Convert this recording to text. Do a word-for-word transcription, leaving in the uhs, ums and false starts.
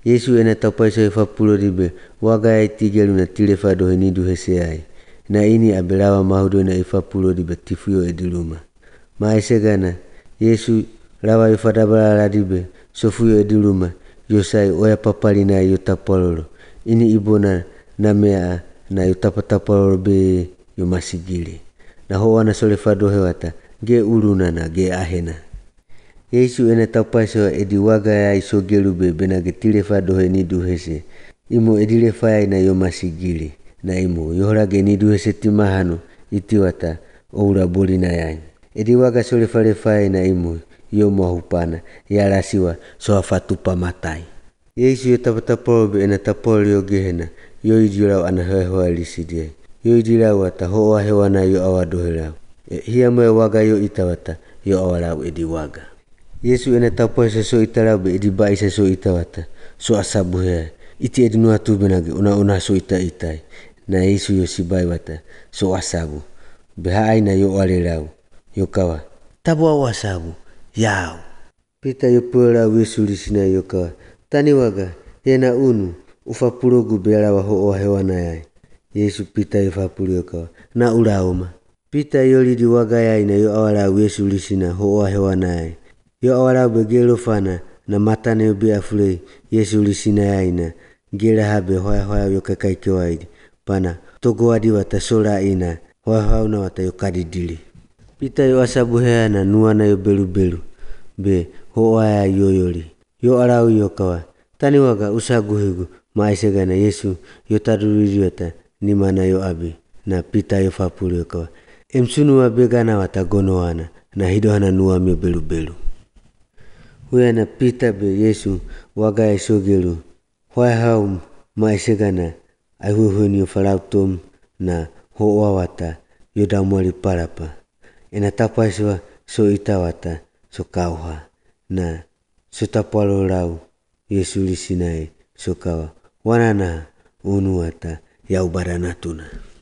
Yesu ena tapaiso e fapulo ribe waga ai tigelu na tile fado he nidu heseai. Na ini abelawa mahudo na ifapulo ribe tifuyo ediluma. Maesegana Yesu lawa ifadabala ladibe sofuyo ediluma yosai oya papali na yotapololo. Ini ibona na mea na yotapatapololo be yomasigili. Na hoa na sole fado hewata ge uluna na ge ahena. Yesu ena tapaiso edi waga ya isogelu be benage tile fado he nidu hese. Imo edile faya na yomasigili. Na imo yohorage nidu hese timahano itiwata oura boli na yanyi. Edi waga sole fale faya na imo yomo hupana ya rasiwa soa fatupa matai. Yesu yotapatapolo be ena tapolo yo gehena yo idilao ana hewa lisidie. Yo idilao wata hoa hewa na yo awadohelao. E, hiya mwe waga yo itawata yo awalao edi waga. Yesu ena tapaiso so italao be edi baisa so itawata so asabu hea. Iti edi nuatu benage una una so ita itai. Na Yesu yo sibai wata so asabu. Beha aina yo walelao. Yo kawa tabuwa wasabu yao. Pita yo pula Yesu lisina yo kawa. Tani waga yena unu ufapulogu belawa hoa hewa na yai. Yesu pita yo fapulu yo kawa. Na ulaoma. Pita yo lidi waga yai na yo awalao Yesu lisina hoa hewa na yai. Yo awalao begelo fana na matane yo beafulei Yesu lisina yai na gela habe hoa hoa yo kakaike waidi. Pana togo wadi wata sola ina hoa hoa na wata yo kadidili. Pita yo asabu hea na nuana yo belu belu. Be hoa ya yoyoli. Yo alau yo kawa. Tani waga usagu higu maesegana Yesu yo taduriri wata ni mana yo abi. Na pita yo fapulu yo kawa. Emsunu wa begana wata gonoana na hidohana nuami belu belu. Huya na pita be Yesu waga ya sogelu. Hoa hau maesegana aihuhuni yo falautom na hoa wata yodamwali palapa. Ena tapaiswa so itawata so kauha na so tapalo lau Yesu lisinae so kawa wanana unu wata ya ubaranatuna.